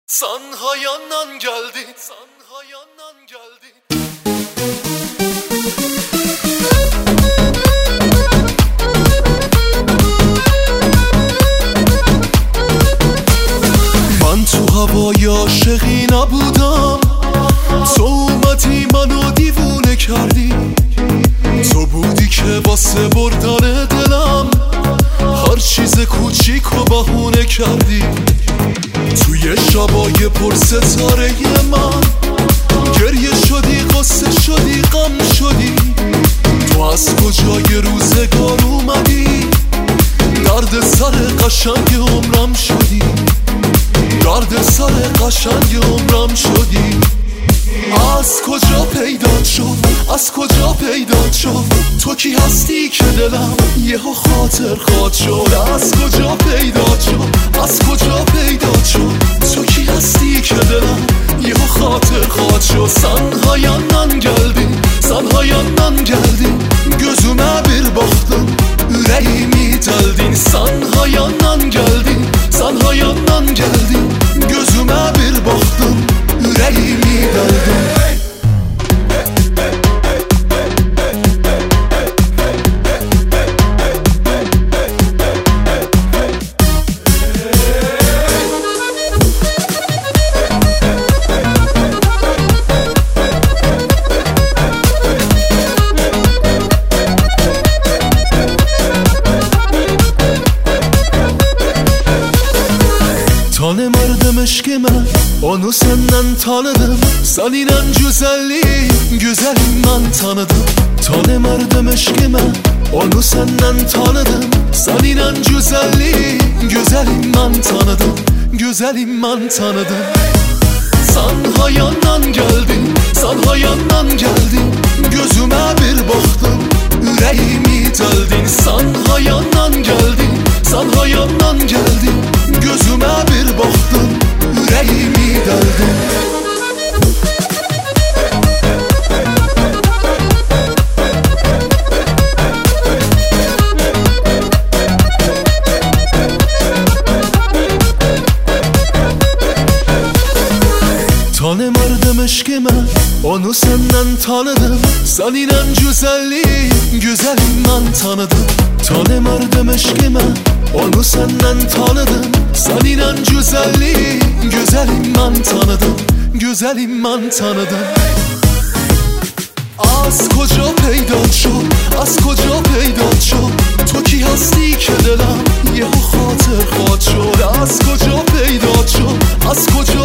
Sanha yandan geldi, Sanha yandan geldi. من تو هوای عاشقی نبودم، تو اومدی منو دیوونه کردی. تو بودی که واسه بردن دلم هر چیز کوچیک و بهونه کردی. توی شبای پر ستاره من گریه شدی، قصه شدی، غم شدی. تو از کجای روزگار اومدی، درد سر قشنگ عمرم شدی، درد سر قشنگ عمرم شدی. از کجا پیدا شد، از کجا پیدا شد، تو کی هستی که دلم یهو خاطر خواد شد. از کجا پیدا شد، از کجا پیدا شد، تو کی هستی که دلم یهو خاطر خواد شد. Sanha yandan geldi, Sanha yandan geldi. Gözüme bir baktın, yüreğimi deldin. Sanha yandan geldi, Sanha yandan geldi. Gözüme bir baktın, yüreğimi deldin. Tanımardım aşkımı, onu senden tanıdım. Seninle güzelliği, güzelim ben tanıdım. Tanımardım aşkımı, onu senden tanıdım. Seninle güzelliği, güzelim ben tanıdım. Güzelim ben tanıdım. Sanha yandan geldin, Sanha yandan geldin. Gözüme bir baktın, yüreğimi deldin. Sanha yandan geldin, Sanha yandan geldin. Gözüme bir baktın, yüreğimi deldin. Tanımardım aşkımı, onu senden tanıdım. Seninle güzelliği, güzelim ben tanıdım. Tanımardım aşkımı, onu senden tanıdım. Seninle güzelliği, güzelim ben tanıdım. Güzelim ben tanıdım. از کجا پیدا شد، از کجا پیدا شد، تو کی هستی که دلم یهو خاطر خواد شد. از کجا پیدا شد، از کجا